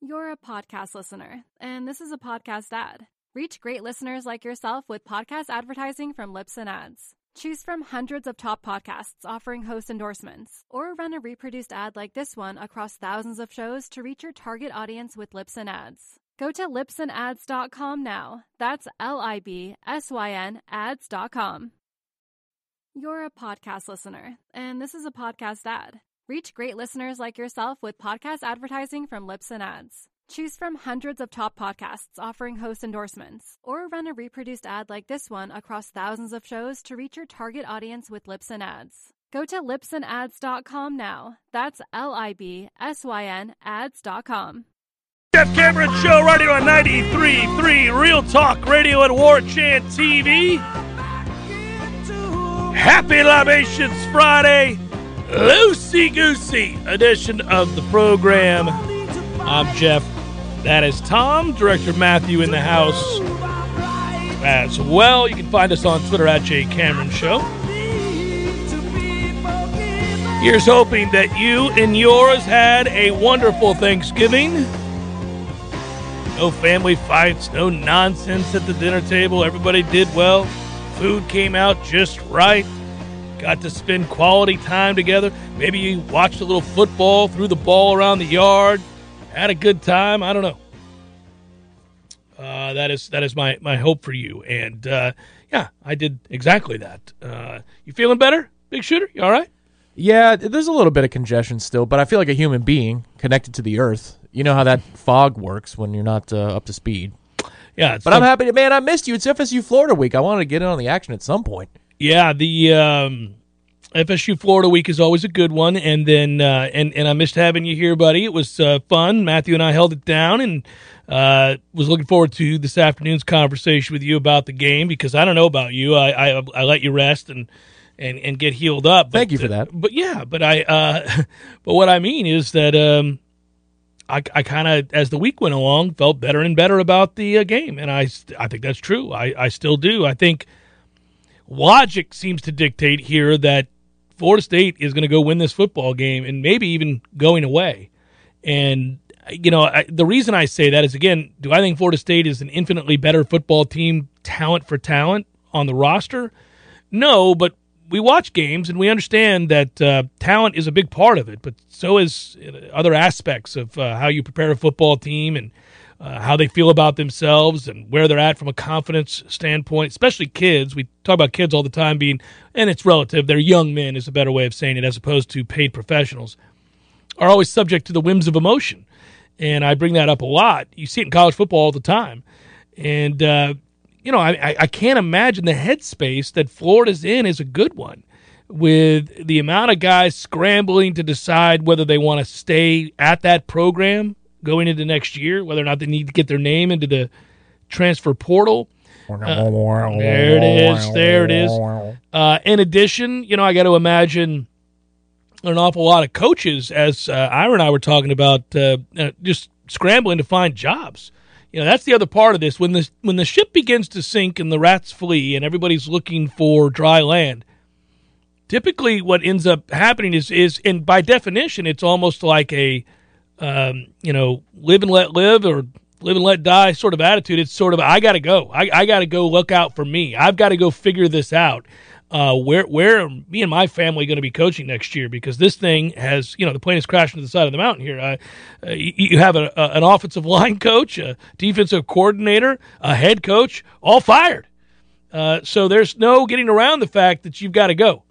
You're a podcast listener, and this is a podcast ad. Reach great listeners like yourself with podcast advertising from Libsyn Ads. Choose from hundreds of top podcasts offering host endorsements, or run a reproduced ad like this one across thousands of shows to reach your target audience with Libsyn Ads. Go to libsynads.com now. That's LIBSYN ads.com. You're a podcast listener, and this is a podcast ad. Reach great listeners like yourself with podcast advertising from Libsyn Ads. Choose from hundreds of top podcasts offering host endorsements, or run a reproduced ad like this one across thousands of shows to reach your target audience with Libsyn Ads. Go to libsynads.com now. That's LIBSYN ads.com. Jeff Cameron Show, right here on 93.3 Real Talk Radio and War Chant TV. Happy Libations Friday, loosey-goosey edition of the program. I'm Jeff. That is Tom, Director Matthew in the house as well. You can find us on Twitter at JCameronShow. Here's hoping that you and yours had a wonderful Thanksgiving. No family fights, no nonsense at the dinner table. Everybody did well. Food came out just right. Got to spend quality time together. Maybe you watched a little football, threw the ball around the yard, had a good time. I don't know. That is my hope for you. And, yeah, I did exactly that. You feeling better, Big Shooter? You all right? Yeah, there's a little bit of congestion still, but I feel like a human being connected to the earth. You know how that fog works when you're not up to speed. Yeah. But I'm happy. Man, I missed you. It's FSU Florida week. I wanted to get in on the action at some point. Yeah, the FSU Florida week is always a good one, and then and I missed having you here, buddy. It was fun. Matthew and I held it down, and was looking forward to this afternoon's conversation with you about the game, because I don't know about you. I let you rest and get healed up. But, thank you for that. But yeah, but but what I mean is that I kind of, as the week went along, felt better and better about the game, and I think that's true. I still do. I think logic seems to dictate here that Florida State is going to go win this football game, and maybe even going away. And, you know, the reason I say that is, again, do I think Florida State is an infinitely better football team, talent for talent, on the roster? No, but we watch games, and we understand that talent is a big part of it, but so is other aspects of how you prepare a football team, and how they feel about themselves and where they're at from a confidence standpoint, especially kids. We talk about kids all the time being, and it's relative, they're young men is a better way of saying it, as opposed to paid professionals, are always subject to the whims of emotion. And I bring that up a lot. You see it in college football all the time. And, you know, I can't imagine the headspace that Florida's in is a good one, with the amount of guys scrambling to decide whether they want to stay at that program going into next year, whether or not they need to get their name into the transfer portal. There it is. In addition, you know, I got to imagine an awful lot of coaches, as Ira and I were talking about, just scrambling to find jobs. You know, that's the other part of this. When the ship begins to sink and the rats flee and everybody's looking for dry land, typically what ends up happening is, and by definition, it's almost like a you know, live and let live, or live and let die sort of attitude. It's sort of, I got to go. I got to go look out for me. I've got to go figure this out. Where are me and my family going to be coaching next year? Because this thing has, you know, the plane is crashing to the side of the mountain here. You have an offensive line coach, a defensive coordinator, a head coach, all fired. So there's no getting around the fact that you've got to go.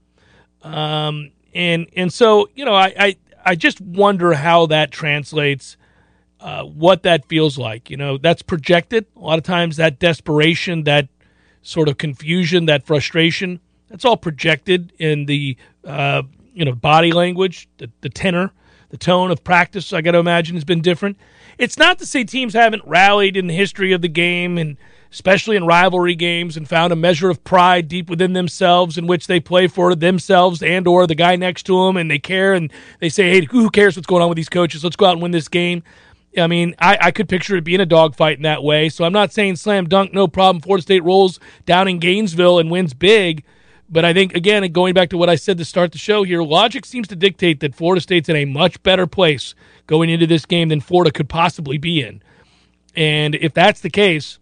And so, you know, I just wonder how that translates, what that feels like. You know, that's projected. A lot of times that desperation, that sort of confusion, that frustration, that's all projected in the, you know, body language, the tenor, the tone of practice, I got to imagine, has been different. It's not to say teams haven't rallied in the history of the game, and especially in rivalry games, and found a measure of pride deep within themselves in which they play for themselves and or the guy next to them, and they care, and they say, hey, who cares what's going on with these coaches? Let's go out and win this game. I mean, I could picture it being a dogfight in that way, so I'm not saying slam dunk, no problem, Florida State rolls down in Gainesville and wins big, But I think, again, going back to what I said to start the show here, logic seems to dictate that Florida State's in a much better place going into this game than Florida could possibly be in. And if that's the case,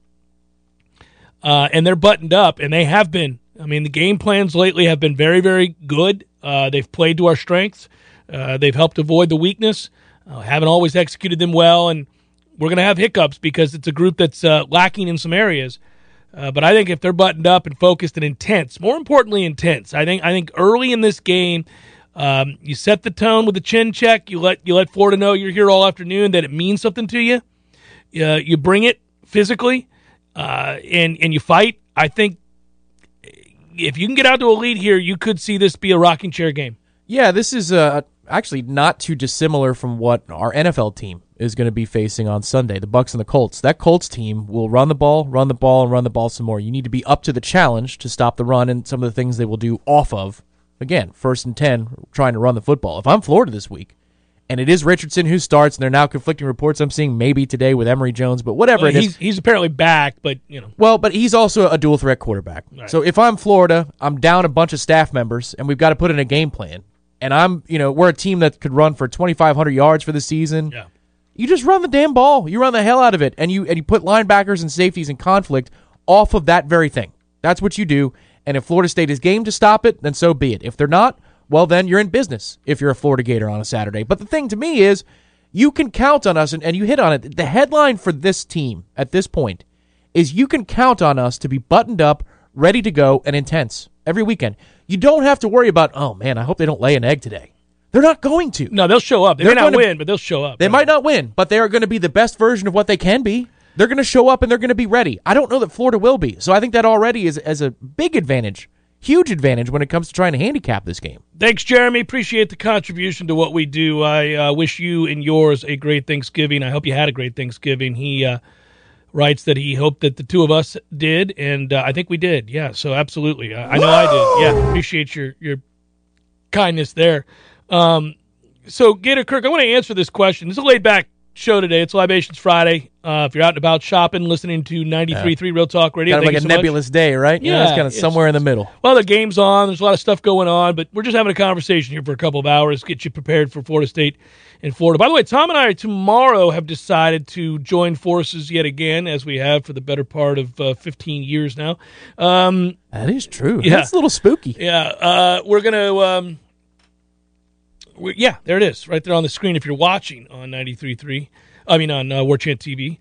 and they're buttoned up, and they have been, I mean, the game plans lately have been very, very good. They've played to our strengths. They've helped avoid the weakness. Haven't always executed them well, and we're going to have hiccups because it's a group that's lacking in some areas. But I think if they're buttoned up and focused and intense, more importantly intense, I think early in this game, you set the tone with the chin check. You let Florida know you're here all afternoon, that it means something to you. You bring it physically, and you fight. I think if you can get out to a lead here, you could see this be a rocking chair game. Yeah, this is actually not too dissimilar from what our NFL team is going to be facing on Sunday, the Bucs and the Colts. That Colts team will run the ball, and run the ball some more. You need to be up to the challenge to stop the run and some of the things they will do off of, again, 1st and 10, trying to run the football. If I'm Florida this week, and it is Richardson who starts, and there are now conflicting reports I'm seeing maybe today with Emory Jones, but whatever it is. He's apparently back, but, you know. Well, but he's also a dual-threat quarterback. Right. So if I'm Florida, I'm down a bunch of staff members, and we've got to put in a game plan. And we're a team that could run for 2,500 yards for the season. Yeah. You just run the damn ball. You run the hell out of it, and you put linebackers and safeties in conflict off of that very thing. That's what you do. And if Florida State is game to stop it, then so be it. If they're not, well, then you're in business if you're a Florida Gator on a Saturday. But the thing to me is, you can count on us, and you hit on it. The headline for this team at this point is you can count on us to be buttoned up, ready to go, and intense every weekend. You don't have to worry about, oh, man, I hope they don't lay an egg today. They're not going to. No, they'll show up. They may not win, but they'll show up. They might not win, but they are going to be the best version of what they can be. They're going to show up, and they're going to be ready. I don't know that Florida will be. So I think that already is as a big advantage, huge advantage when it comes to trying to handicap this game. Thanks, Jeremy. Appreciate the contribution to what we do. I wish you and yours a great Thanksgiving. I hope you had a great Thanksgiving. He writes that he hoped that the two of us did, and I think we did. Yeah, so absolutely. I know I did. Yeah, appreciate your kindness there. So, Gator Kirk, I want to answer this question. This is a laid-back show today. It's Libations Friday. If you're out and about shopping, listening to 93.3 Real Talk Radio. Kind of like a nebulous day, right? Yeah. It's kind of somewhere in the middle. Well, the game's on. There's a lot of stuff going on, but we're just having a conversation here for a couple of hours, get you prepared for Florida State and Florida. By the way, Tom and I tomorrow have decided to join forces yet again, as we have for the better part of 15 years now. That is true. Yeah. That's a little spooky. Yeah. We're going to... there it is, right there on the screen if you're watching on 93.3. I mean, on War Chant TV.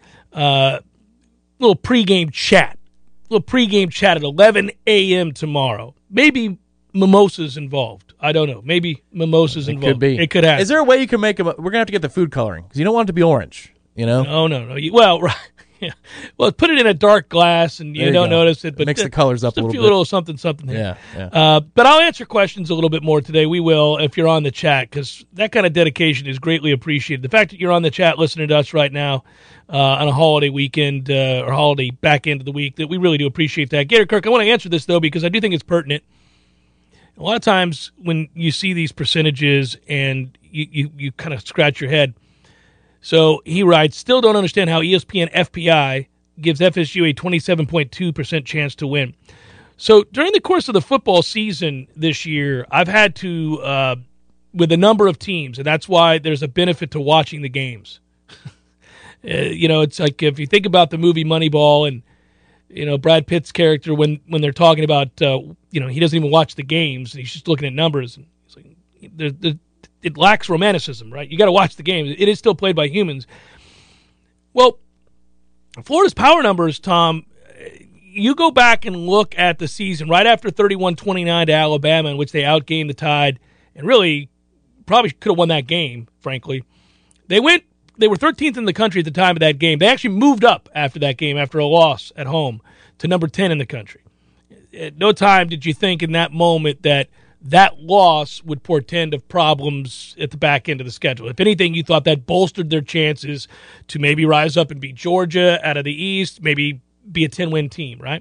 Little pregame chat. At 11 a.m. tomorrow. Maybe mimosas involved. I don't know. Maybe mimosas involved. Could be. It could happen. Is there a way you can make them? We're going to have to get the food coloring because you don't want it to be orange, you know? No. Well, right. Yeah. Well, put it in a dark glass and you don't notice it. But mix the colors up a little bit. A little something here. Yeah. But I'll answer questions a little bit more today. We will if you're on the chat because that kind of dedication is greatly appreciated. The fact that you're on the chat listening to us right now on a holiday weekend or holiday back end of the week, that we really do appreciate that. Gator Kirk, I want to answer this, though, because I do think it's pertinent. A lot of times when you see these percentages and you kind of scratch your head. So he writes, still don't understand how ESPN FPI gives FSU a 27.2% chance to win. So during the course of the football season this year, I've had to, with a number of teams, and that's why there's a benefit to watching the games. It's like if you think about the movie Moneyball and, Brad Pitt's character when they're talking about, he doesn't even watch the games and he's just looking at numbers. And he's like, it lacks romanticism, right? You got to watch the game. It is still played by humans. Well, Florida's power numbers, Tom, you go back and look at the season right after 31-29 to Alabama, in which they outgained the Tide and really probably could have won that game, frankly. They were 13th in the country at the time of that game. They actually moved up after that game, after a loss at home, to number 10 in the country. At no time did you think in that moment that loss would portend of problems at the back end of the schedule. If anything, you thought that bolstered their chances to maybe rise up and beat Georgia out of the East, maybe be a 10-win team, right?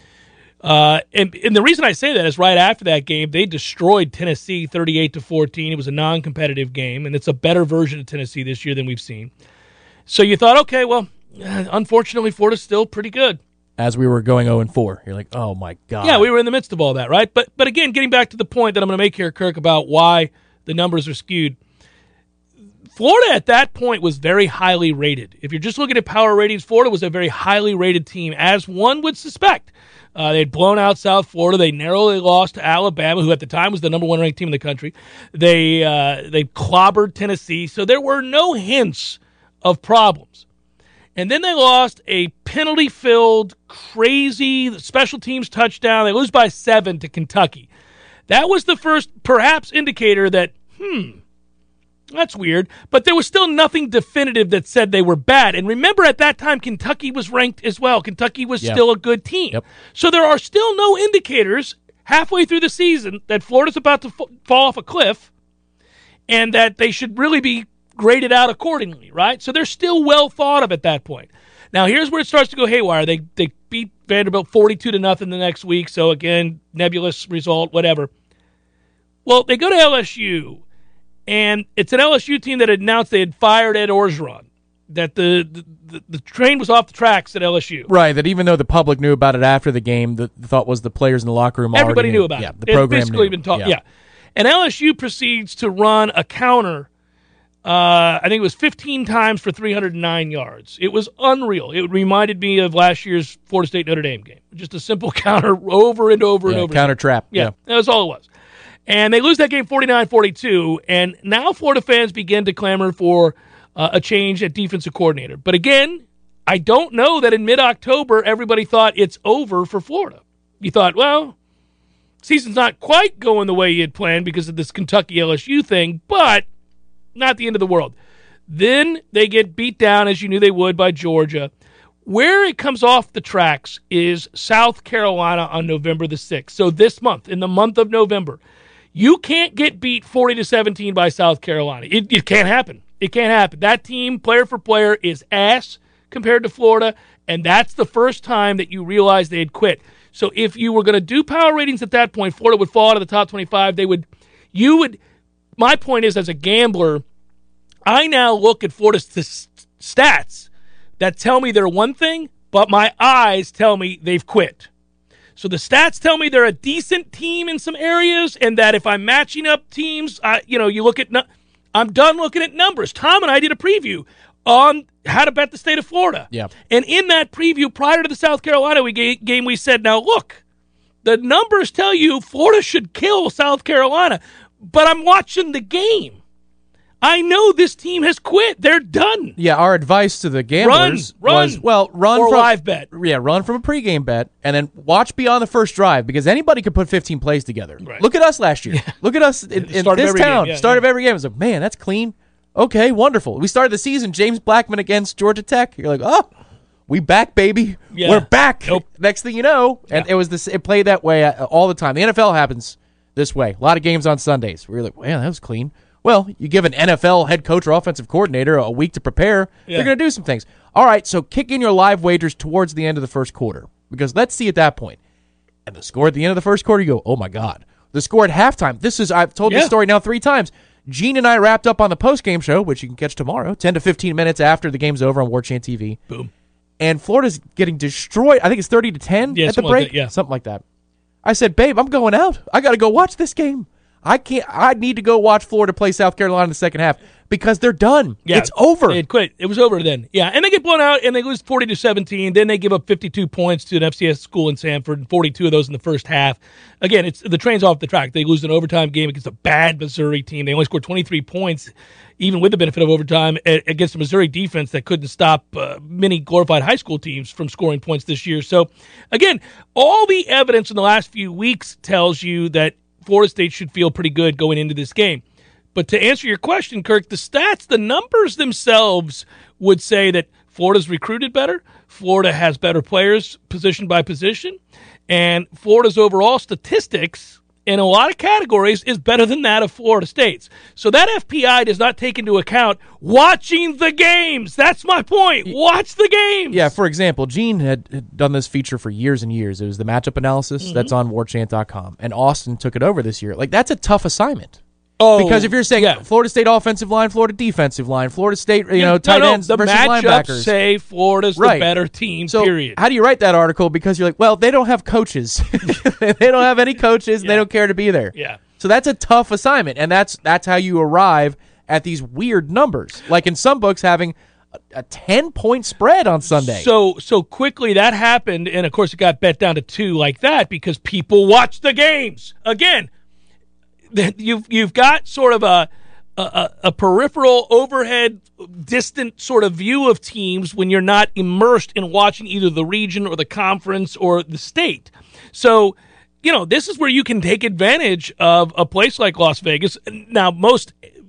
And the reason I say that is right after that game, they destroyed Tennessee 38-14. It was a non-competitive game, and it's a better version of Tennessee this year than we've seen. So you thought, okay, well, unfortunately, Florida's still pretty good. as we were going 0-4. You're like, oh, my God. Yeah, we were in the midst of all that, right? But again, getting back to the point that I'm going to make here, Kirk, about why the numbers are skewed. Florida at that point was very highly rated. If you're just looking at power ratings, Florida was a very highly rated team, as one would suspect. They'd blown out South Florida. They narrowly lost to Alabama, who at the time was the number one ranked team in the country. They clobbered Tennessee, so there were no hints of problems. And then they lost a penalty-filled, crazy special teams touchdown. They lose by 7 to Kentucky. That was the first, perhaps, indicator that, that's weird. But there was still nothing definitive that said they were bad. And remember, at that time, Kentucky was ranked as well. Kentucky was still a good team. Yep. So there are still no indicators halfway through the season that Florida's about to fall off a cliff and that they should really be graded out accordingly, right? So they're still well thought of at that point. Now, here's where it starts to go haywire. They beat Vanderbilt 42-0 the next week. So, again, nebulous result, whatever. Well, they go to LSU. And it's an LSU team that had announced they had fired Ed Orgeron, that the train was off the tracks at LSU. Right, that even though the public knew about it after the game, the thought was the players in the locker room Everybody already knew about it. The program basically knew. Been taught, yeah. And LSU proceeds to run a counter, I think it was 15 times for 309 yards. It was unreal. It reminded me of last year's Florida State-Notre Dame game. Just a simple counter over and over and over. Counter trap. Yeah, that was all it was. And they lose that game 49-42, and now Florida fans begin to clamor for a change at defensive coordinator. But again, I don't know that in mid-October everybody thought it's over for Florida. You thought, well, season's not quite going the way you had planned because of this Kentucky-LSU thing, but not the end of the world. Then they get beat down, as you knew they would, by Georgia. Where it comes off the tracks is South Carolina on November the 6th. So this month, in the month of November, you can't get beat 40-17 by South Carolina. It can't happen. It can't happen. That team, player for player, is ass compared to Florida, and that's the first time that you realize they had quit. So if you were going to do power ratings at that point, Florida would fall out of the top 25. My point is, as a gambler, I now look at Florida's stats that tell me they're one thing, but my eyes tell me they've quit. So the stats tell me they're a decent team in some areas, and that if I'm matching up teams, you look at. I'm done looking at numbers. Tom and I did a preview on how to bet the state of Florida. Yeah. And in that preview, prior to the South Carolina game, we said, now look, the numbers tell you Florida should kill South Carolina, but I'm watching the game. I know this team has quit. They're done. Yeah, our advice to the gamblers was, run or from live bet. Yeah, run from a pregame bet, and then watch beyond the first drive, because anybody could put 15 plays together. Right. Look at us last year. Yeah. Look at us in this town. Start of every game. It's like, man, that's clean. Okay, wonderful. We started the season, James Blackman against Georgia Tech. You're like, oh, we back, baby. Yeah. We're back. Nope. Next thing you know, and it played that way all the time. The NFL happens this way. A lot of games on Sundays. We're like, man, that was clean. Well, you give an NFL head coach or offensive coordinator a week to prepare, they're going to do some things. All right, so kick in your live wagers towards the end of the first quarter, because let's see at that point. And the score at the end of the first quarter, you go, oh, my God. The score at halftime. I've told this story now 3 times. Gene and I wrapped up on the post-game show, which you can catch tomorrow, 10 to 15 minutes after the game's over on War Chant TV. Boom. And Florida's getting destroyed. I think it's 30-10 at the break. Something like that. I said, babe, I'm going out. I got to go watch this game. I need to go watch Florida play South Carolina in the second half because they're done. Yeah, it's over. They had quit. It was over then. Yeah, and they get blown out, and they lose 40-17. Then they give up 52 points to an FCS school in Sanford, and 42 of those in the first half. Again, the train's off the track. They lose an overtime game against a bad Missouri team. They only scored 23 points, even with the benefit of overtime, against a Missouri defense that couldn't stop many glorified high school teams from scoring points this year. So, again, all the evidence in the last few weeks tells you that Florida State should feel pretty good going into this game. But to answer your question, Kirk, the stats, the numbers themselves would say that Florida's recruited better, Florida has better players position by position, and Florida's overall statistics in a lot of categories is better than that of Florida State's. So that FPI does not take into account watching the games. That's my point. Watch the games. Yeah, for example, Gene had done this feature for years and years. It was the matchup analysis that's on warchant.com, and Austin took it over this year. Like, that's a tough assignment. Oh, because if you're saying Florida State offensive line, Florida defensive line, Florida State, tight ends the versus matchups linebackers, say Florida's the better team. So period. How do you write that article? Because you're like, well, they don't have coaches. They don't have any coaches. And they don't care to be there. Yeah. So that's a tough assignment, and that's how you arrive at these weird numbers. Like in some books, having a 10-point spread on Sunday. So quickly that happened, and of course it got bet down to 2 like that because people watch the games. Again, you've got sort of a peripheral, overhead, distant sort of view of teams when you're not immersed in watching either the region or the conference or the state. So, this is where you can take advantage of a place like Las Vegas. Now, most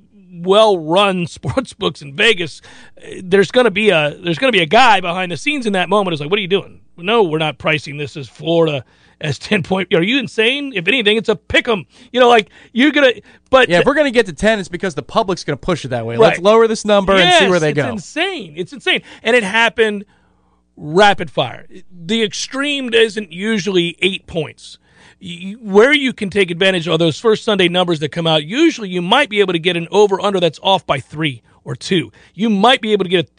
well-run sports books in Vegas, there's going to be a guy behind the scenes in that moment who's like, "What are you doing? No, we're not pricing this as Florida as 10-point. Are you insane? If anything, it's a pick 'em. Like you're gonna." But if we're gonna get to 10, it's because the public's gonna push it that way. Right. Let's lower this number and see where they go. It's insane, and it happened rapid fire. The extreme isn't usually 8 points. Where you can take advantage of those first Sunday numbers that come out, usually you might be able to get an over-under that's off by 3 or 2. You might be able to get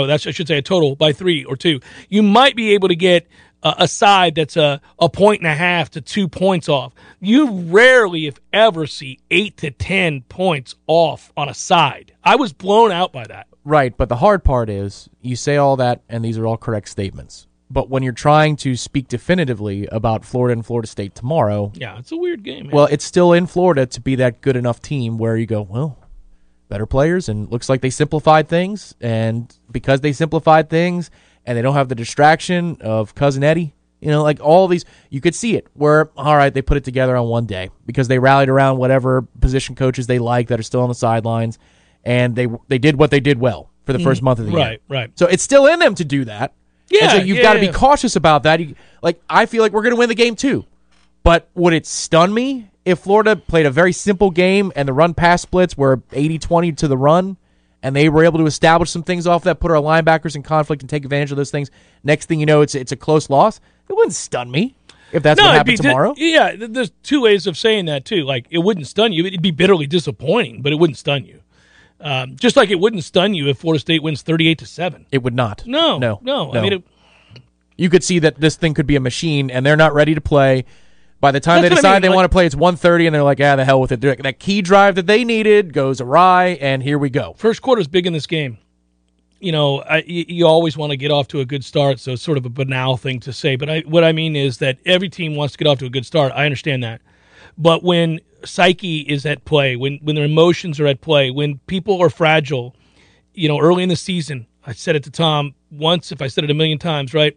a total by 3 or 2. You might be able to get a side that's a 1.5 to 2 points off. You rarely, if ever, see 8 to 10 points off on a side. I was blown out by that. Right, but the hard part is you say all that, and these are all correct statements. But when you're trying to speak definitively about Florida and Florida State tomorrow... Yeah, it's a weird game, man. Well, it's still in Florida to be that good enough team where you go, well, better players, and looks like they simplified things. And because they simplified things, and they don't have the distraction of Cousin Eddie, like all these... You could see it where, all right, they put it together on one day because they rallied around whatever position coaches they like that are still on the sidelines, and they did what they did well for the first month of the year. Right. So it's still in them to do that. Yeah, and so you've got to be cautious about that. I feel like we're going to win the game too. But would it stun me if Florida played a very simple game and the run-pass splits were 80-20 to the run, and they were able to establish some things off that, put our linebackers in conflict and take advantage of those things? Next thing you know, it's a close loss. It wouldn't stun me if that's what happened tomorrow. There's 2 ways of saying that too. Like, it wouldn't stun you. It'd be bitterly disappointing, but it wouldn't stun you. Just like it wouldn't stun you if Florida State wins 38-7. It would not. No. I mean, you could see that this thing could be a machine, and they're not ready to play. By the time they decide they want to play, it's 1:30, and they're like, the hell with it. That key drive that they needed goes awry, and here we go. First quarter's big in this game. You always want to get off to a good start, so it's sort of a banal thing to say. But what I mean is that every team wants to get off to a good start. I understand that. But when psyche is at play, when their emotions are at play, when people are fragile, early in the season, I said it to Tom once, if I said it a million times, right?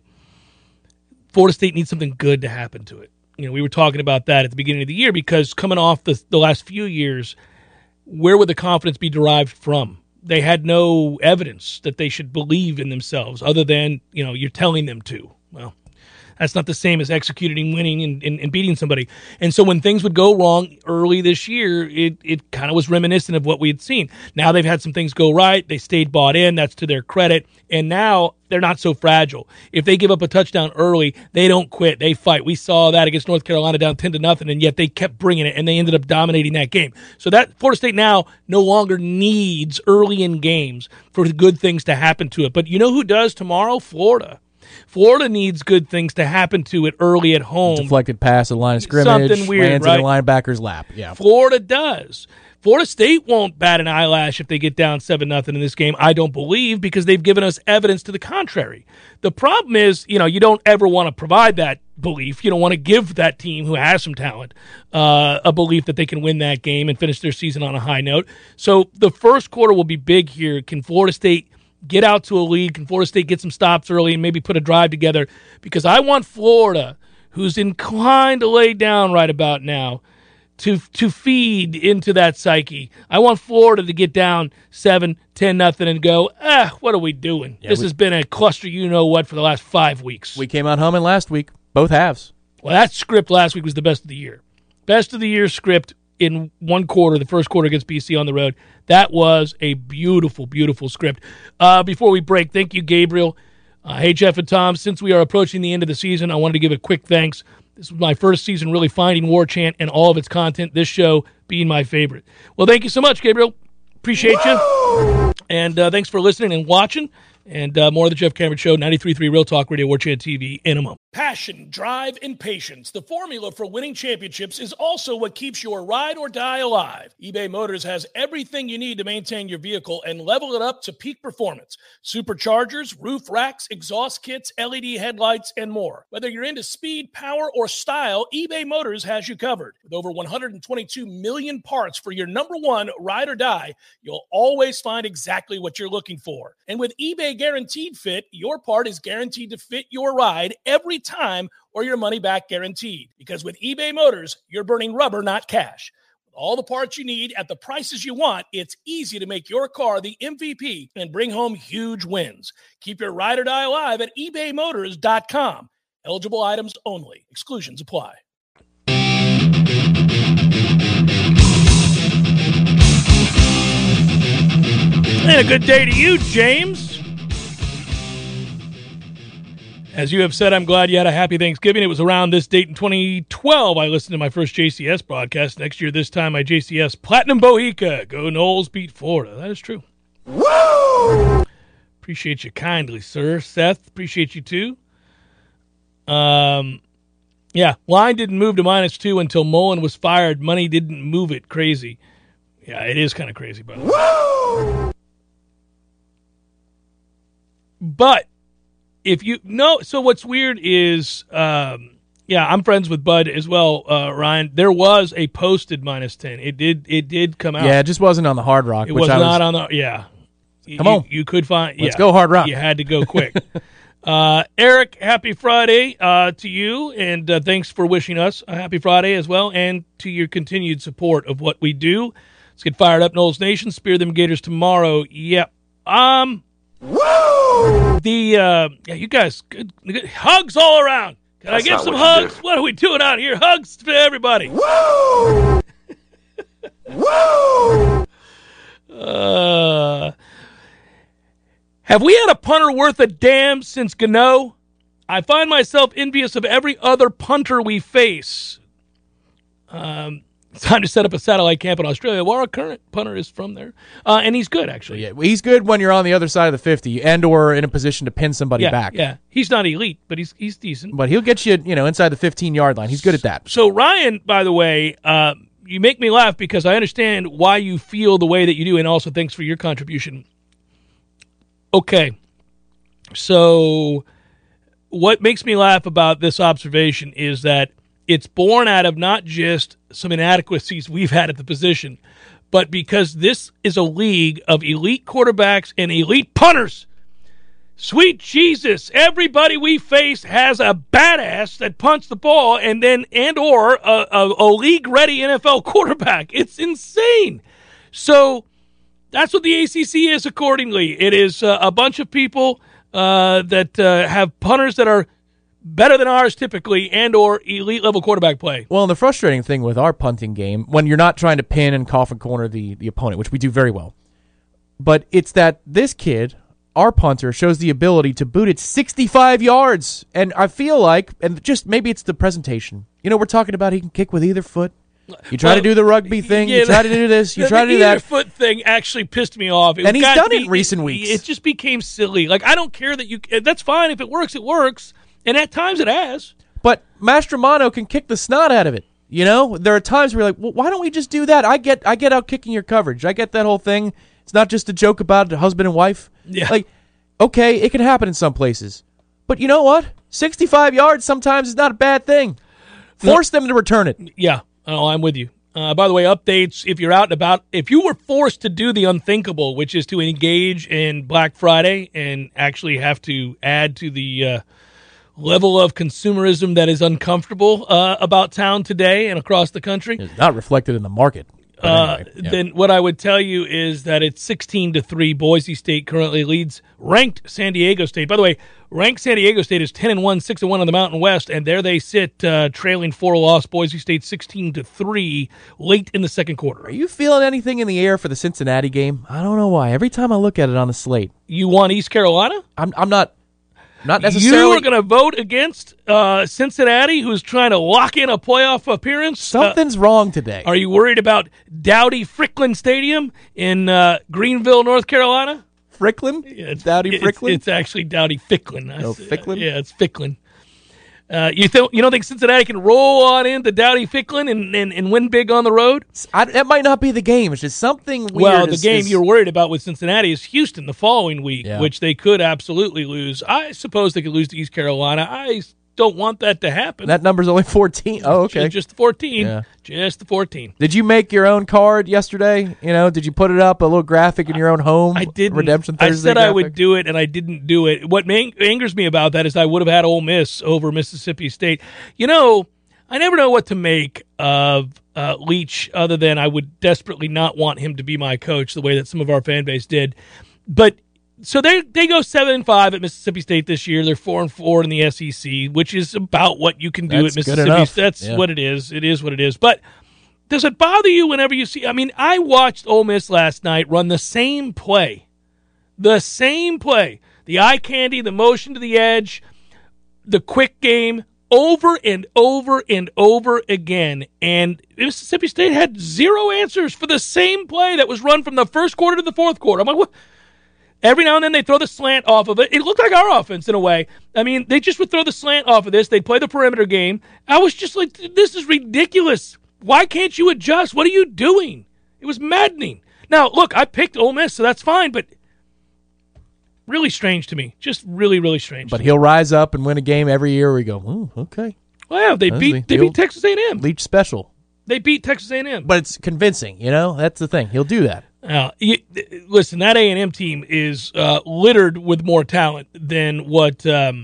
Florida State needs something good to happen to it. We were talking about that at the beginning of the year because coming off the last few years, where would the confidence be derived from? They had no evidence that they should believe in themselves other than, you're telling them to. Well, that's not the same as executing, winning, and beating somebody. And so when things would go wrong early this year, it kind of was reminiscent of what we had seen. Now they've had some things go right. They stayed bought in. That's to their credit. And now they're not so fragile. If they give up a touchdown early, they don't quit. They fight. We saw that against North Carolina down 10-0, and yet they kept bringing it, and they ended up dominating that game. So that Florida State now no longer needs early in games for good things to happen to it. But you know who does tomorrow? Florida. Florida needs good things to happen to it early at home. Deflected pass at the line of scrimmage. Something weird, lands right? in the linebacker's lap. Yeah. Florida does. Florida State won't bat an eyelash if they get down 7-0 in this game, I don't believe, because they've given us evidence to the contrary. The problem is, you don't ever want to provide that belief. You don't want to give that team who has some talent a belief that they can win that game and finish their season on a high note. So the first quarter will be big here. Can Florida State get out to a lead? Can Florida State get some stops early and maybe put a drive together? Because I want Florida, who's inclined to lay down right about now, to feed into that psyche. I want Florida to get down 7-10-0 and go, what are we doing? This has been a cluster you-know-what for the last 5 weeks. We came out humming last week, both halves. Well, that script last week was the best of the year. Best of the year script in one quarter, the first quarter against BC on the road. That was a beautiful, beautiful script. Before we break, thank you, Gabriel. Hey, Jeff and Tom, since we are approaching the end of the season, I wanted to give a quick thanks This was my first season really finding War Chant and all of its content, this show being my favorite. Well, thank you so much, Gabriel. Appreciate you. And thanks for listening and watching. And more of the Jeff Cameron Show, 93.3 Real Talk Radio, War Chant TV in a moment. Passion, drive, and patience. The formula for winning championships is also what keeps your ride or die alive. eBay Motors has everything you need to maintain your vehicle and level it up to peak performance. Superchargers, roof racks, exhaust kits, LED headlights, and more. Whether you're into speed, power, or style, eBay Motors has you covered. With over 122 million parts for your number one ride or die, you'll always find exactly what you're looking for. And with eBay Guaranteed Fit, your part is guaranteed to fit your ride every time or your money back guaranteed. Because with eBay Motors, you're burning rubber, not cash. With all the parts you need at the prices you want, it's easy to make your car the MVP and bring home huge wins. Keep your ride or die alive at ebaymotors.com. Eligible items only. Exclusions apply. And a good day to you, James. As you have said, I'm glad you had a happy Thanksgiving. It was around this date in 2012 I listened to my first JCS broadcast. Next year, this time, my JCS Platinum Bohica. Go Noles, beat Florida. That is true. Woo! Appreciate you kindly, sir. Seth, appreciate you too. Yeah, line didn't move to -2 until Mullen was fired. Money didn't move it. Crazy. Yeah, it is kind of crazy, by the way. Woo! But if you know, so what's weird is, I'm friends with Bud as well, Ryan. There was a posted -10. It did come out. Yeah, it just wasn't on the Hard Rock. It was not on the, yeah. Come on. You could find, Let's go Hard Rock. You had to go quick. Eric, happy Friday to you, and thanks for wishing us a happy Friday as well, and to your continued support of what we do. Let's get fired up, Knowles Nation. Spear them Gators tomorrow. Yep. Woo! You guys, good hugs all around. Can I give some hugs? What are we doing out here? Hugs to everybody. Woo! Woo! Have we had a punter worth a damn since Gano? I find myself envious of every other punter we face. It's time to set up a satellite camp in Australia. Well, our current punter is from there. And he's good, actually. Yeah, he's good when you're on the other side of the 50 and or in a position to pin somebody back. Yeah, he's not elite, but he's decent. But he'll get you, inside the 15-yard line. He's good at that. So, Ryan, by the way, you make me laugh because I understand why you feel the way that you do, and also thanks for your contribution. Okay, so what makes me laugh about this observation is that it's born out of not just some inadequacies we've had at the position, but because this is a league of elite quarterbacks and elite punters. Sweet Jesus, everybody we face has a badass that punts the ball or a league-ready NFL quarterback. It's insane. So that's what the ACC is accordingly. It is a bunch of people that have punters that are better than ours typically and or elite-level quarterback play. Well, and the frustrating thing with our punting game, when you're not trying to pin and coffin corner the opponent, which we do very well, but it's that this kid, our punter, shows the ability to boot it 65 yards. And I feel like, and just maybe it's the presentation. We're talking about he can kick with either foot. You try to do the rugby thing. You try to do this. You try to do that. The foot thing actually pissed me off. And he's done it in recent weeks. It just became silly. Like, I don't care that that's fine. If it works, it works. And at times it has. But Mastromano can kick the snot out of it. There are times where you're like, well, why don't we just do that? I get out kicking your coverage. I get that whole thing. It's not just a joke about husband and wife. Yeah. Like, okay, it can happen in some places. But you know what? 65 yards sometimes is not a bad thing. Force them to return it. Yeah. Oh, I'm with you. By the way, updates, if you're out and about, if you were forced to do the unthinkable, which is to engage in Black Friday and actually have to add to the level of consumerism that is uncomfortable about town today and across the country. It's not reflected in the market. Anyway, yeah. Then what I would tell you is that it's 16-3. Boise State currently leads ranked San Diego State. By the way, ranked San Diego State is 10-1, 6-1 in the Mountain West, and there they sit trailing 4-loss Boise State 16-3 late in the second quarter. Are you feeling anything in the air for the Cincinnati game? I don't know why. Every time I look at it on the slate. You want East Carolina? I'm not. Not necessarily. You are going to vote against Cincinnati, who's trying to lock in a playoff appearance? Something's wrong today. Are you worried about Dowdy Ficklin Stadium in Greenville, North Carolina? Ficklin? Yeah, Dowdy Ficklin? It's actually Dowdy Ficklin. Oh, Ficklin? Yeah, it's Ficklin. You don't think Cincinnati can roll on into Dowdy Ficklin and win big on the road? That might not be the game. It's just something weird. Well, the game you're worried about with Cincinnati is Houston the following week, Yeah. which they could absolutely lose. I suppose they could lose to East Carolina. I don't want that to happen. That number's only 14. Oh, okay. Just the 14. Yeah. Just the 14. Did you make your own card yesterday? Did you put it up, a little graphic in your own home? I didn't. Redemption Thursday I said graphic? I would do it, and I didn't do it. What angers me about that is I would have had Ole Miss over Mississippi State. I never know what to make of Leach, other than I would desperately not want him to be my coach the way that some of our fan base did. But so they go 7-5 at Mississippi State this year. They're 4-4 in the SEC, which is about what you can do That's at good Mississippi. enough. That's Yeah. what it is. It is what it is. But does it bother you whenever you see? I mean, I watched Ole Miss last night run the same play, the eye candy, the motion to the edge, the quick game, over and over and over again. And Mississippi State had zero answers for the same play that was run from the first quarter to the fourth quarter. I'm like, what? Every now and then they throw the slant off of it. It looked like our offense in a way. I mean, they just would throw the slant off of this. They'd play the perimeter game. I was just like, this is ridiculous. Why can't you adjust? What are you doing? It was maddening. Now, look, I picked Ole Miss, so that's fine, but really strange to me. Just really, really strange. But he'll rise up and win a game every year where we go, okay. Well, yeah, they beat Texas A&M. Leach special. They beat Texas A&M. But it's convincing, That's the thing. He'll do that. Listen, that A&M team is littered with more talent than what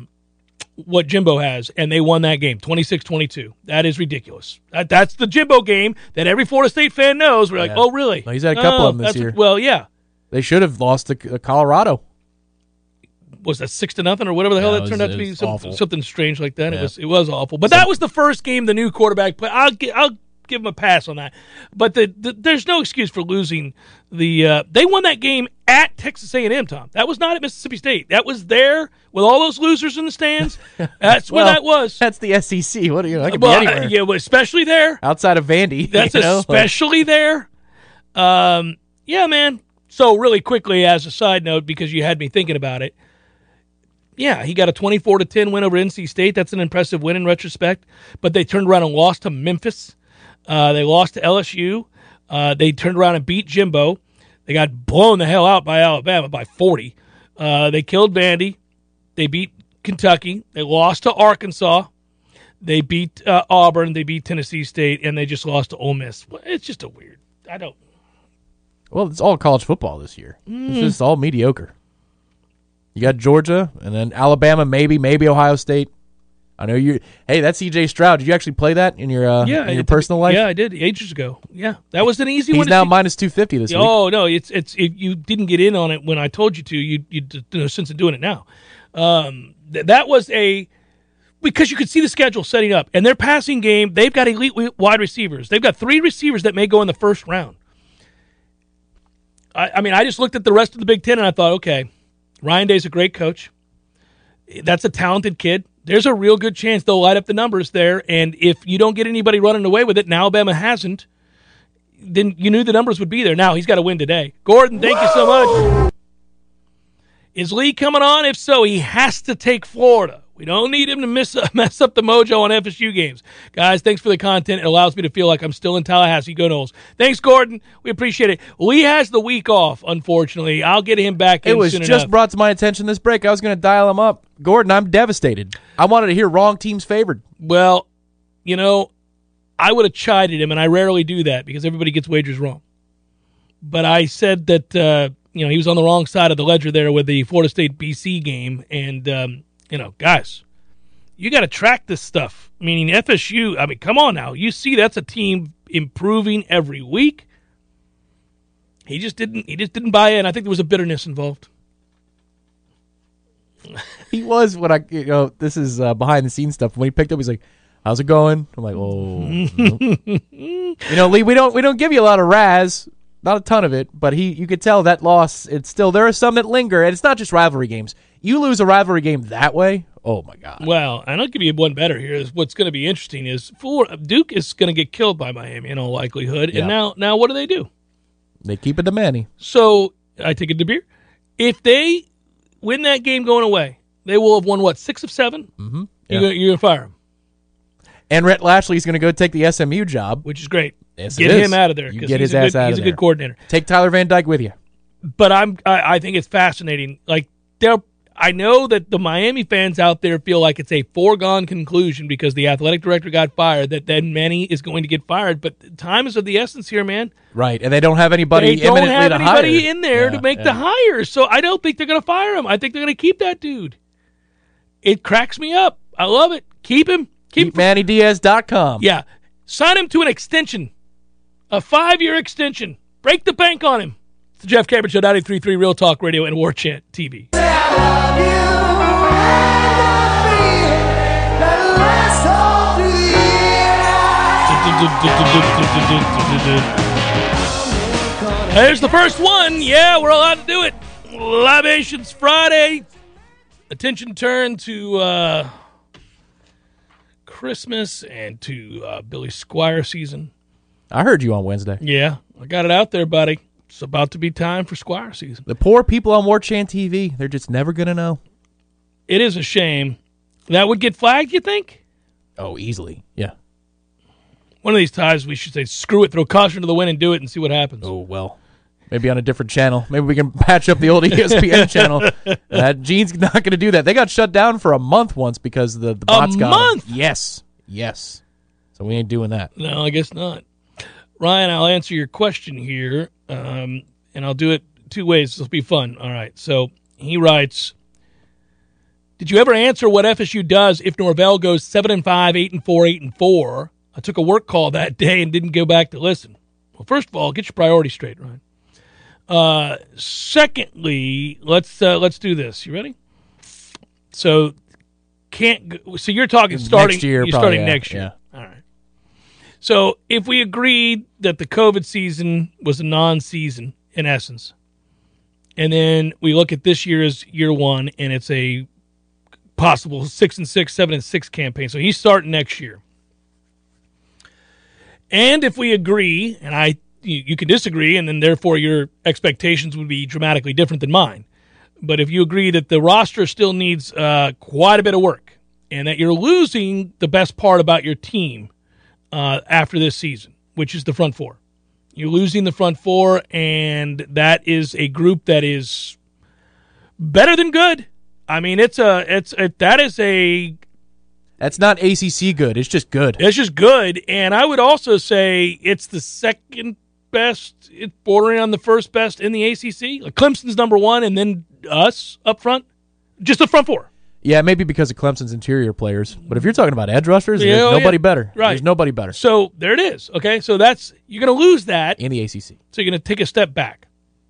Jimbo has, and they won that game, 26-22. That is ridiculous. That's the Jimbo game that every Florida State fan knows. We're like, oh, really? Well, he's had a couple of them this year. Well, yeah. They should have lost to Colorado. Was that 6-0 or whatever the hell that turned out to be? Something strange like that. Yeah. It was awful. But that was the first game the new quarterback played. I'll give him a pass on that. But there's no excuse for losing the. They won that game at Texas A&M, Tom. That was not at Mississippi State. That was there with all those losers in the stands. That's where that was. That's the SEC. What do you? I could be anywhere. Yeah, but especially there. Outside of Vandy. That's especially there. Yeah, man. So really quickly, as a side note, because you had me thinking about it. Yeah, he got a 24-10 win over NC State. That's an impressive win in retrospect. But they turned around and lost to Memphis. They lost to LSU. They turned around and beat Jimbo. They got blown the hell out by Alabama by 40. They killed Vandy. They beat Kentucky. They lost to Arkansas. They beat Auburn. They beat Tennessee State, and they just lost to Ole Miss. It's just a weird. Well, it's all college football this year. It's just all mediocre. You got Georgia, and then Alabama, maybe Ohio State. I know you. Hey, that's C.J. Stroud. Did you actually play that in your personal life? Yeah, I did ages ago. Yeah, that was an easy one. He's now minus 250 this week. Oh no, it's you didn't get in on it when I told you to. You since doing it now. That was because you could see the schedule setting up, and their passing game. They've got elite wide receivers. They've got 3 receivers that may go in the first round. I mean, I just looked at the rest of the Big Ten and I thought, okay, Ryan Day's a great coach. That's a talented kid. There's a real good chance they'll light up the numbers there. And if you don't get anybody running away with it, and Alabama hasn't, then you knew the numbers would be there. Now he's got to win today. Gordon, thank you so much. Is Lee coming on? If so, he has to take Florida. We don't need him to mess up the mojo on FSU games. Guys, thanks for the content. It allows me to feel like I'm still in Tallahassee. Go Noles. Thanks, Gordon. We appreciate it. Lee has the week off, unfortunately. I'll get him back in soon enough. It was just brought to my attention this break. I was going to dial him up. Gordon, I'm devastated. I wanted to hear wrong teams favored. Well, I would have chided him, and I rarely do that because everybody gets wagers wrong. But I said that he was on the wrong side of the ledger there with the Florida State BC game, and guys, you got to track this stuff. Meaning FSU, I mean, come on now. You see that's a team improving every week. He just didn't buy in. I think there was a bitterness involved. He was this is behind the scenes stuff. When he picked up, he's like, "How's it going?" I'm like, "Oh." Lee, we don't give you a lot of razz. Not a ton of it, but you could tell that loss. It's still there are some that linger, and it's not just rivalry games. You lose a rivalry game that way, oh my God. Well, and I'll give you one better here. What's going to be interesting is Duke is going to get killed by Miami in all likelihood. Yeah. And now what do? They keep it to Manny. So I take it to beer. If they win that game going away, they will have won, 6 of 7? Mm-hmm. You're going to fire him. And Rhett Lashley's going to go take the SMU job. Which is great. Yes, get him out of there. You get his ass out of there. He's a good coordinator. Take Tyler Van Dyke with you. But I think it's fascinating. I know that the Miami fans out there feel like it's a foregone conclusion because the athletic director got fired, that then Manny is going to get fired. But time is of the essence here, man. Right, and they don't have anybody in there to make the hire. So I don't think they're going to fire him. I think they're going to keep that dude. It cracks me up. I love it. Keep him. Keep MannyDiaz.com. Yeah. Sign him to an extension, a 5-year extension. Break the bank on him. It's the Jeff Cameron Show, 93.3 Real Talk Radio and War Chant TV. There's the first one. Yeah, we're allowed to do it. Libations Friday. Attention turned to Christmas and to Billy Squier season. I heard you on Wednesday. Yeah, I got it out there, buddy. It's about to be time for Squier season. The poor people on War Chant TV, they're just never going to know. It is a shame. That would get flagged, you think? Oh, easily. Yeah. One of these times we should say, screw it, throw caution to the wind and do it and see what happens. Oh, well. Maybe on a different channel. Maybe we can patch up the old ESPN channel. Gene's not going to do that. They got shut down for a month once because the bots got them. A month? Yes. So we ain't doing that. No, I guess not. Ryan, I'll answer your question here, and I'll do it 2 ways. This will be fun. All right. So he writes, did you ever answer what FSU does if Norvell goes 7-5, 8-4, 8-4? I took a work call that day and didn't go back to listen. Well, first of all, get your priorities straight, Ryan. Secondly, let's do this. You ready? So you're talking starting next year. You're starting next year. Yeah. All right. So if we agreed that the COVID season was a non-season in essence, and then we look at this year as year one, and it's a possible 6-6, 7-6 campaign. So he's starting next year. And if we agree, and you can disagree, and then therefore your expectations would be dramatically different than mine. But if you agree that the roster still needs quite a bit of work, and that you're losing the best part about your team after this season, which is the front four. You're losing the front four, and that is a group that is better than good. I mean, that's not ACC good. It's just good. It's just good, and I would also say it's the second best. It's bordering on the first best in the ACC. Like Clemson's number one, and then us up front. Just the front four. Yeah, maybe because of Clemson's interior players. But if you're talking about edge rushers, there's nobody better. Right. There's nobody better. So there it is. Okay, so you're going to lose that. In the ACC. So you're going to take a step back.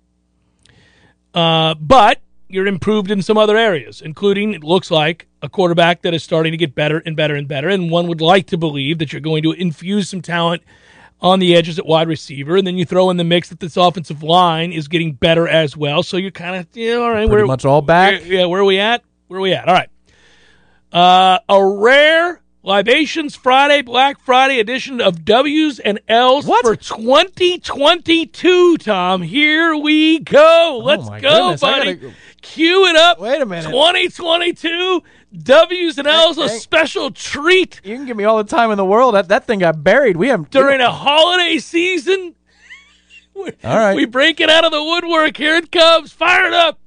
But you're improved in some other areas, including, it looks like, a quarterback that is starting to get better and better and better. And one would like to believe that you're going to infuse some talent on the edges at wide receiver. And then you throw in the mix that this offensive line is getting better as well. So you're kind of, all right. Pretty much all back. Yeah, where are we at? All right. A rare Libations Friday, Black Friday edition of W's and L's for 2022, Tom. Here we go. Let's go, goodness, buddy. Cue it up. Wait a minute. 2022 W's and L's, a special treat. You can give me all the time in the world. That thing got buried. During a holiday season. All right. We break it out of the woodwork. Here it comes. Fire it up.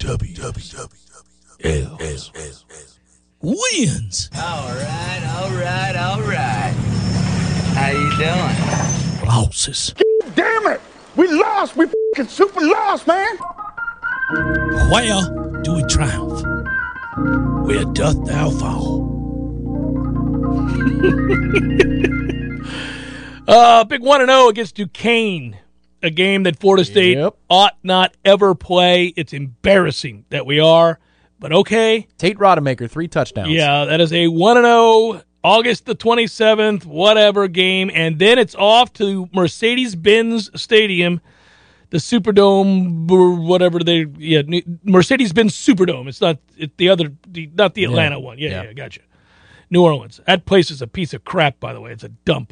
L's wins. All right. How you doing? Losses. Damn it! We lost! We f***ing super lost, man! Where do we triumph? Where doth thou fall? Big 1-0 against Duquesne. A game that Florida State ought not ever play. It's embarrassing that we are, but okay. Tate Rodemaker, 3 touchdowns. Yeah, that is a 1-0, August the 27th, whatever game, and then it's off to Mercedes-Benz Stadium the Superdome or whatever Mercedes-Benz Superdome. It's not not the Atlanta one. Yeah, gotcha. New Orleans. That place is a piece of crap, by the way. It's a dump.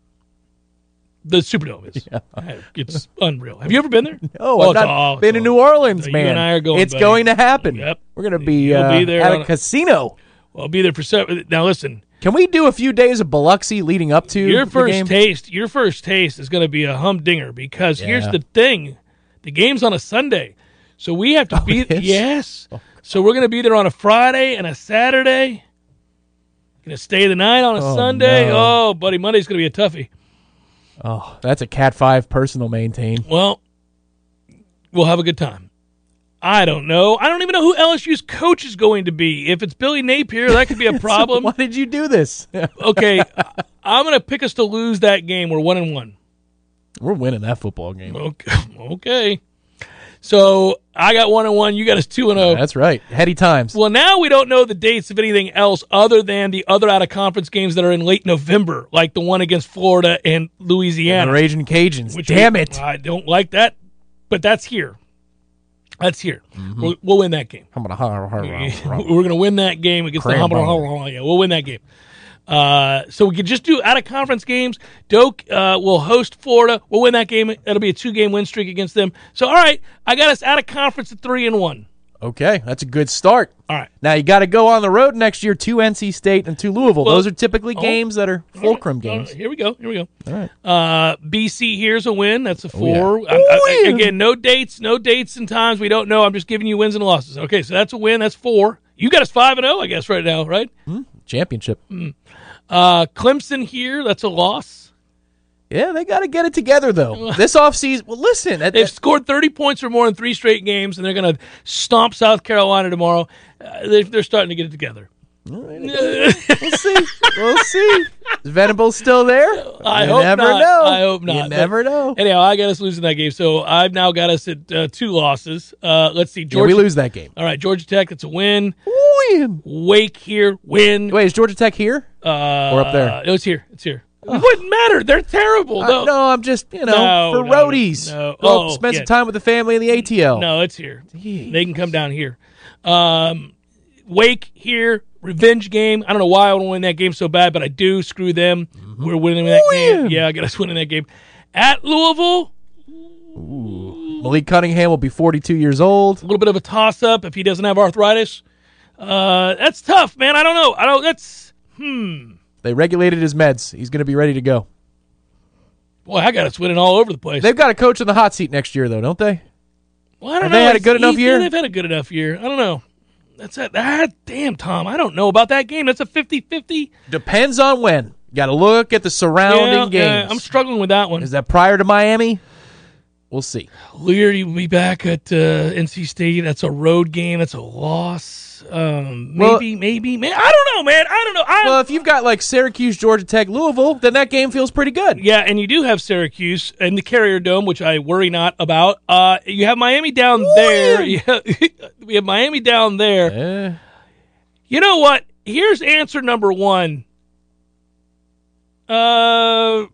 The Superdome is. Yeah. It's unreal. Have you ever been there? No, I've not been to New Orleans, man. You and I are going, it's buddy. going to happen. Yep. We're going to be, You'll be there at a casino. Well, I'll be there for 7. Now, listen. Can we do a few days of Biloxi leading up to your the game? Your first taste is going to be a humdinger because here's the thing. The game's on a Sunday. So we have to be – yes. So we're going to be there on a Friday and a Saturday. Going to stay the night on a Sunday. No. Oh, buddy, Monday's going to be a toughie. Oh, that's a Cat 5 personal maintain. Well, we'll have a good time. I don't know. I don't even know who LSU's coach is going to be. If it's Billy Napier, that could be a problem. Why did you do this? Okay, I'm going to pick us to lose that game. We're 1-1. We're winning that football game. Okay. So I got 1-1. You got us 2-0. That's right. Heady times. Well, now we don't know the dates of anything else other than the other out-of-conference games that are in late November, like the one against Florida and Louisiana. And the Raging Cajuns. Damn it. I don't like that, but that's here. That's here. Mm-hmm. We'll win that game. We're going to win that game against the yeah, we'll win that game. So we could just do out-of-conference games. Doak will host Florida. We'll win that game. That'll be a 2-game win streak against them. So, all right, I got us out-of-conference at 3-1. Okay, that's a good start. All right. Now you got to go on the road next year to NC State and to Louisville. Those are typically games that are fulcrum games. Here we go. All right. BC here's a win. That's a 4. Yeah. Again, no dates and times. We don't know. I'm just giving you wins and losses. Okay, so that's a win. That's 4. You got us 5-0, I guess, right now, right? Championship. Clemson here. That's a loss. Yeah, they got to get it together, though. This offseason, well, listen. They've scored 30 points or more in 3 straight games, and they're going to stomp South Carolina tomorrow. They're starting to get it together. All right, we'll see. Is Venables still there? I hope not. You never know. Anyhow, I got us losing that game, so I've now got us at 2 losses. Let's see. Georgia, we lose that game. All right, Georgia Tech, that's a win. Win. Wake here, win. Wait, is Georgia Tech here? Or up there? It's here. It wouldn't matter. They're terrible. No, I'm just, for roadies. No. Spend some time with the family in the ATL. No, it's here. Jeez. They can come down here. Wake here, revenge game. I don't know why I want to win that game so bad, but I do. Screw them. Mm-hmm. We're winning that game. Yeah, I got us winning that game. At Louisville. Ooh. Malik Cunningham will be 42 years old. A little bit of a toss-up if he doesn't have arthritis. That's tough, man. I don't know. That's. They regulated his meds. He's going to be ready to go. Boy, I got us winning all over the place. They've got a coach in the hot seat next year, though, don't they? Well, I don't know. They had a good enough year? They've had a good enough year. I don't know. That's it. Damn, Tom. I don't know about that game. That's a 50-50. Depends on when. Got to look at the surrounding games. I'm struggling with that one. Is that prior to Miami? We'll see. Lear, you'll be back at NC State. That's a road game. That's a loss. Maybe. I don't know, man. I don't know. Well, if you've got like Syracuse, Georgia Tech, Louisville, then that game feels pretty good. Yeah, and you do have Syracuse and the Carrier Dome, which I worry not about. You have Miami down there. Yeah, we have Miami down there. You know what? Here's answer number 1. 8-4.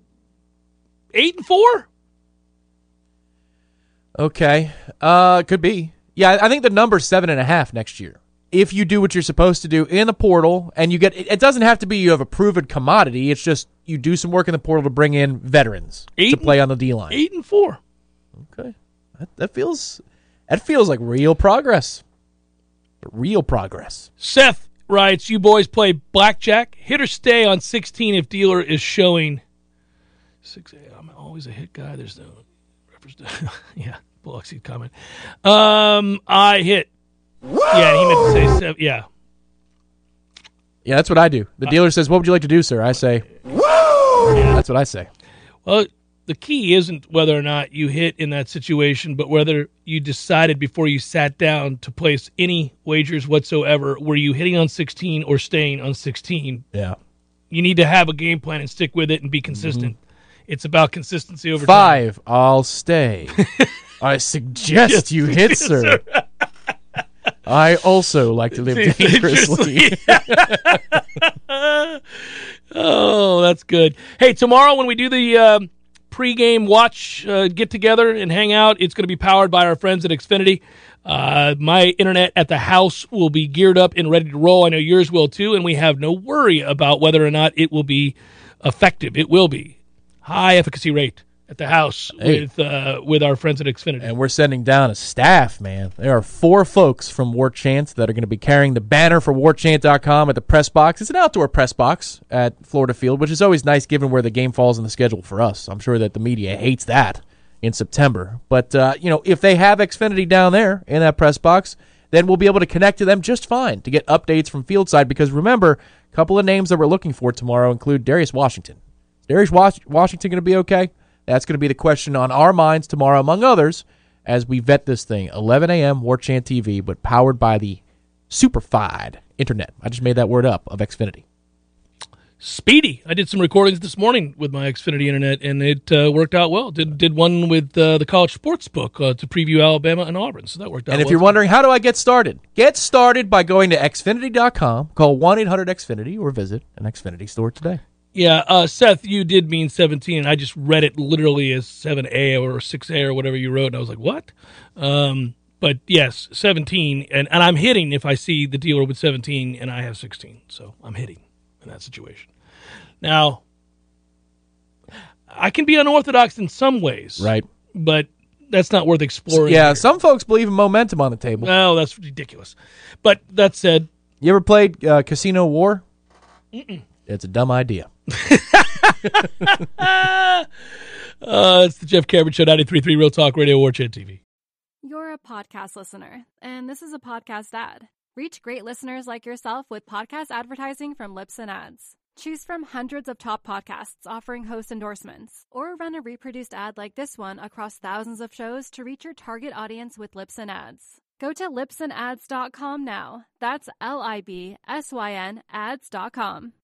Okay. Could be. Yeah, I think the number's 7.5 next year. If you do what you're supposed to do in the portal, and you get, it doesn't have to be you have a proven commodity. It's just you do some work in the portal to bring in veterans to play on the D-line. 8-4. Okay. That feels like real progress. Real progress. Seth writes, you boys play blackjack. Hit or stay on 16 if dealer is showing 6. I'm always a hit guy. There's no reference to yeah, Biloxi comment. I hit. Woo! Yeah, he meant to say 7. Yeah. Yeah, that's what I do. The dealer says, what would you like to do, sir? I say, woo! Yeah, that's what I say. Well, the key isn't whether or not you hit in that situation, but whether you decided before you sat down to place any wagers whatsoever, were you hitting on 16 or staying on 16? Yeah. You need to have a game plan and stick with it and be consistent. Mm-hmm. It's about consistency over 5, time. I'll stay. I suggest you hit, sir. I also like to live dangerously. Oh, that's good. Hey, tomorrow when we do the pregame watch get together and hang out. It's going to be powered by our friends at Xfinity. My internet at the house will be geared up and ready to roll. I know yours will too, and we have no worry about whether or not it will be effective. It will be high efficacy rate at the house with our friends at Xfinity. And we're sending down a staff, man. There are 4 folks from War Chant that are going to be carrying the banner for warchant.com at the press box. It's an outdoor press box at Florida Field, which is always nice given where the game falls in the schedule for us. I'm sure that the media hates that in September. But, if they have Xfinity down there in that press box, then we'll be able to connect to them just fine to get updates from Fieldside. Because remember, a couple of names that we're looking for tomorrow include Darius Washington. Darius Washington going to be okay? That's going to be the question on our minds tomorrow, among others, as we vet this thing. 11 a.m., War Chant TV, but powered by the superfied internet. I just made that word up, of Xfinity. Speedy. I did some recordings this morning with my Xfinity internet, and it worked out well. Did one with the college sports book to preview Alabama and Auburn, so that worked out well. And if you're wondering, how do I get started? Get started by going to Xfinity.com, call 1-800-XFINITY, or visit an Xfinity store today. Yeah, Seth, you did mean 17. I just read it literally as 7A or 6A or whatever you wrote, and I was like, what? But yes, 17, and I'm hitting if I see the dealer with 17 and I have 16, so I'm hitting in that situation. Now, I can be unorthodox in some ways, Right. but that's not worth exploring. Yeah, here. some folks believe in momentum on the table. No, that's ridiculous. But that said, You ever played Casino War? Mm-mm. It's a dumb idea. It's the Jeff Cameron Show, 93.3 Real Talk Radio, War Chant TV. You're a podcast listener, and this is a podcast ad. Reach great listeners like yourself with podcast advertising from Libsyn Ads. Choose from hundreds of top podcasts offering host endorsements, or run a reproduced ad like this one across thousands of shows to reach your target audience with Libsyn Ads. Go to libsynads.com now. That's LIBSYN ads.com.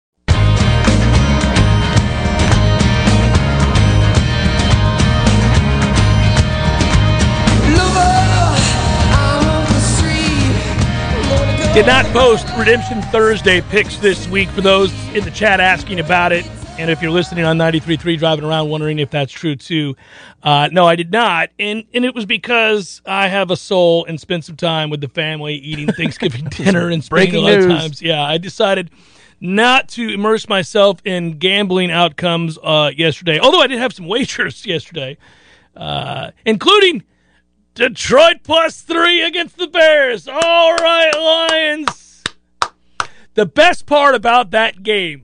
Did not post Redemption Thursday picks this week for those in the chat asking about it. And if you're listening on 93.3 driving around wondering if that's true too. No, I did not. And it was because I have a soul and spent some time with the family eating Thanksgiving dinner and spending a lot of times. Yeah, I decided not to immerse myself in gambling outcomes yesterday. Although I did have some wagers yesterday, including Detroit +3 against the Bears. All right, Lions. The best part about that game,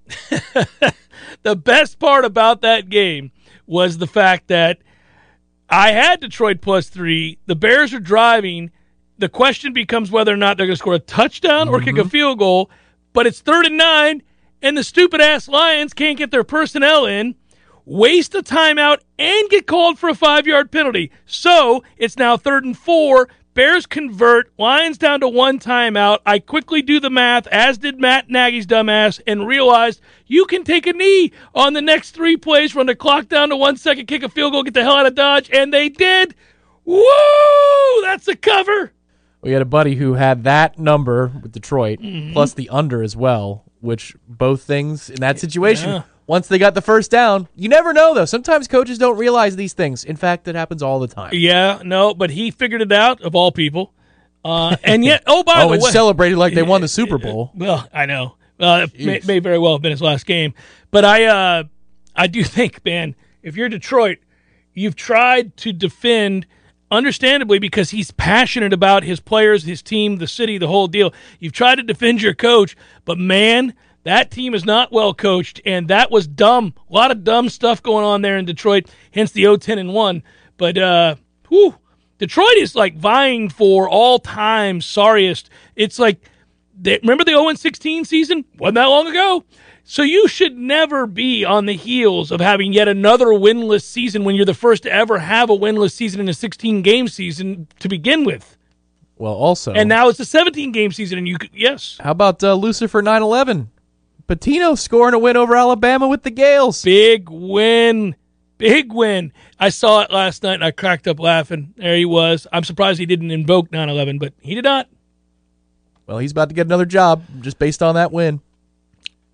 was the fact that I had Detroit +3. The Bears are driving. The question becomes whether or not they're going to score a touchdown or kick a field goal. But it's 3rd and 9, and the stupid-ass Lions can't get their personnel in, waste a timeout, and get called for a 5-yard penalty. So it's now 3rd and 4. Bears convert. Lions down to 1 timeout. I quickly do the math, as did Matt Nagy's dumbass, and realized you can take a knee on the next 3 plays, run the clock down to 1 second, kick a field goal, get the hell out of Dodge, and they did. Woo! That's a cover. We had a buddy who had that number with Detroit, plus the under as well, which both things in that situation. Yeah. Once they got the first down, you never know, though. Sometimes coaches don't realize these things. In fact, it happens all the time. Yeah, no, but he figured it out, of all people. And yet, by the way. And celebrated like they won the Super Bowl. Well, I know. It may very well have been his last game. But I do think, man, if you're Detroit, you've tried to defend, understandably, because he's passionate about his players, his team, the city, the whole deal. You've tried to defend your coach, but, man, that team is not well coached, and that was dumb. A lot of dumb stuff going on there in Detroit, hence the 0-10-1. But, Detroit is like vying for all-time sorriest. It's like, remember the 0-16 season? Wasn't that long ago. So you should never be on the heels of having yet another winless season when you're the first to ever have a winless season in a 16-game season to begin with. Well, also. And now it's a 17-game season, and yes. How about Lucifer 9/11? Patino scoring a win over Alabama with the Gales. Big win. Big win. I saw it last night, and I cracked up laughing. There he was. I'm surprised he didn't invoke 9/11, but he did not. Well, he's about to get another job just based on that win.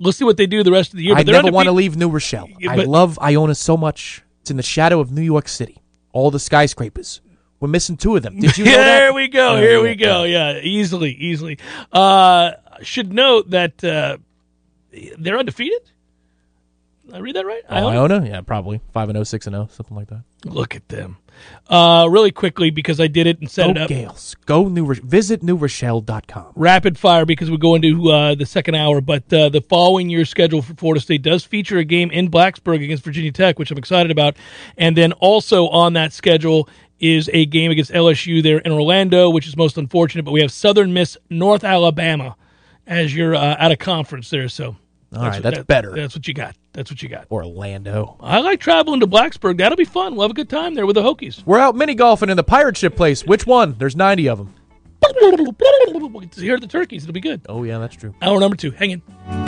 We'll see what they do the rest of the year. I But they're never want to undefeated. leave New Rochelle. Yeah, I but- love Iona so much. It's in the shadow of New York City. All the skyscrapers. We're missing 2 of them. Did you know that? There we go. Oh, Here yeah, we go. Yeah, easily. Should note that they're undefeated. Did I read that right? Iona? Yeah, probably. 5-0, 6-0, something like that. Look at them. Really quickly, because I did it and set Go it up. Gales. Visit newrochelle.com. Rapid fire, because we go into the second hour. But the following year's schedule for Florida State does feature a game in Blacksburg against Virginia Tech, which I'm excited about. And then also on that schedule is a game against LSU there in Orlando, which is most unfortunate. But we have Southern Miss North Alabama as your out of conference there. So All right, that's better. That's what you got. That's what you got. Orlando. I like traveling to Blacksburg. That'll be fun. We'll have a good time there with the Hokies. We're out mini golfing in the pirate ship place. Which one? There's 90 of them. We'll get to hear the turkeys. It'll be good. Oh, yeah, that's true. Hour number 2. Hang in.